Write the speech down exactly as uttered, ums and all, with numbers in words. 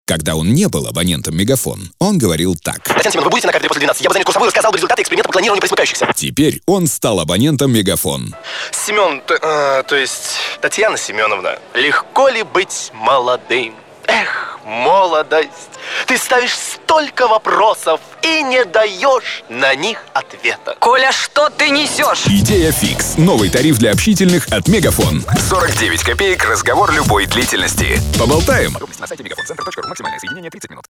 Когда он не был абонентом Мегафон, он говорил так. Татьяна Семеновна, вы будете на кафедре после двенадцати? Я бы занят курсовой рассказал бы результаты эксперимента по клонированию пресмыкающихся. Теперь он стал абонентом Мегафон. Семен, то, э, то есть Татьяна Семеновна, легко ли быть молодым? Эх, молодость, ты ставишь столько вопросов и не даешь на них ответа. Коля, что ты несешь? Идея фикс. Новый тариф для общительных от Мегафон. сорок девять копеек, разговор любой длительности. Поболтаем. Подробности на сайте мегафон центр точка ру. Максимальное соединение тридцать минут.